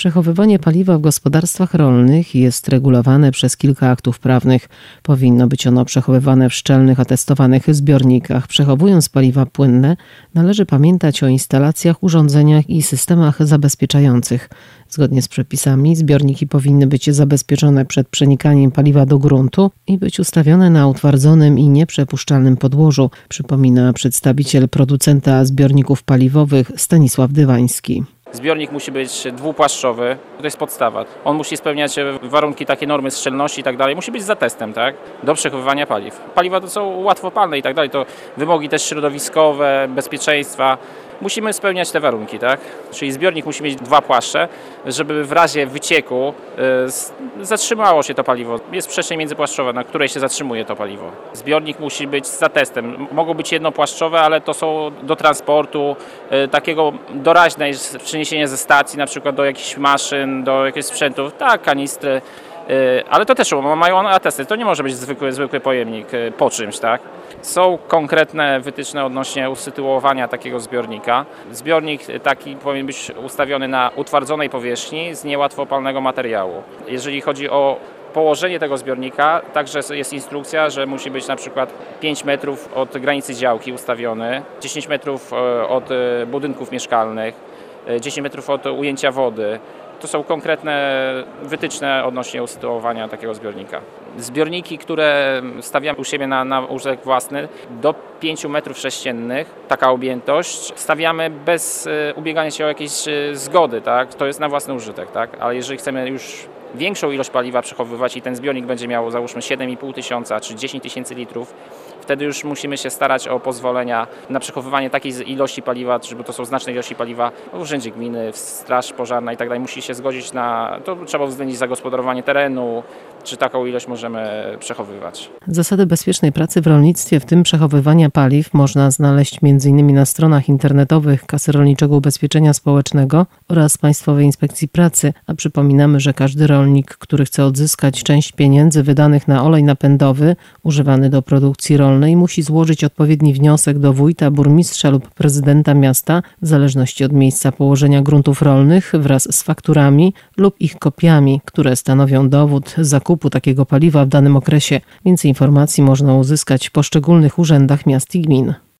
Przechowywanie paliwa w gospodarstwach rolnych jest regulowane przez kilka aktów prawnych. Powinno być ono przechowywane w szczelnych, atestowanych zbiornikach. Przechowując paliwa płynne, należy pamiętać o instalacjach, urządzeniach i systemach zabezpieczających. Zgodnie z przepisami zbiorniki powinny być zabezpieczone przed przenikaniem paliwa do gruntu i być ustawione na utwardzonym i nieprzepuszczalnym podłożu, przypomina przedstawiciel producenta zbiorników paliwowych Stanisław Dywański. Zbiornik musi być dwupłaszczowy, to jest podstawa. On musi spełniać warunki takie normy szczelności i tak dalej. Musi być za testem, tak? Do przechowywania paliw. Paliwa to są łatwopalne i tak dalej. To wymogi też środowiskowe, bezpieczeństwa. Musimy spełniać te warunki, tak? Czyli zbiornik musi mieć dwa płaszcze, żeby w razie wycieku zatrzymało się to paliwo. Jest przestrzeń międzypłaszczowa, na której się zatrzymuje to paliwo. Zbiornik musi być za testem. Mogą być jednopłaszczowe, ale to są do transportu, takiego doraźne przeniesienie ze stacji, na przykład do jakichś maszyn, do jakichś sprzętów, tak, kanistry. Ale to też mają atesty. To nie może być zwykły pojemnik po czymś, tak? Są konkretne wytyczne odnośnie usytuowania takiego zbiornika. Zbiornik taki powinien być ustawiony na utwardzonej powierzchni z niełatwopalnego materiału. Jeżeli chodzi o położenie tego zbiornika, także jest instrukcja, że musi być na przykład 5 metrów od granicy działki ustawiony, 10 metrów od budynków mieszkalnych, 10 metrów od ujęcia wody. To są konkretne wytyczne odnośnie usytuowania takiego zbiornika. Zbiorniki, które stawiamy u siebie na użytek własny, do 5 metrów sześciennych, taka objętość, stawiamy bez ubiegania się o jakieś zgody, tak? To jest na własny użytek, tak? Ale jeżeli chcemy już większą ilość paliwa przechowywać i ten zbiornik będzie miał załóżmy 7,5 tysiąca czy 10 tysięcy litrów, wtedy już musimy się starać o pozwolenia na przechowywanie takiej ilości paliwa, żeby to są znaczne ilości paliwa w urzędzie gminy, w straż pożarna i tak dalej. Musi się zgodzić na to, trzeba uwzględnić zagospodarowanie terenu, czy taką ilość możemy przechowywać. Zasady bezpiecznej pracy w rolnictwie, w tym przechowywania paliw, można znaleźć m.in. na stronach internetowych Kasy Rolniczego Ubezpieczenia Społecznego oraz Państwowej Inspekcji Pracy, a przypominamy, że każdy rolnik, który chce odzyskać część pieniędzy wydanych na olej napędowy używany do produkcji rolnej, musi złożyć odpowiedni wniosek do wójta, burmistrza lub prezydenta miasta, w zależności od miejsca położenia gruntów rolnych, wraz z fakturami lub ich kopiami, które stanowią dowód zakupu takiego paliwa w danym okresie. Więcej informacji można uzyskać w poszczególnych urzędach miast i gmin.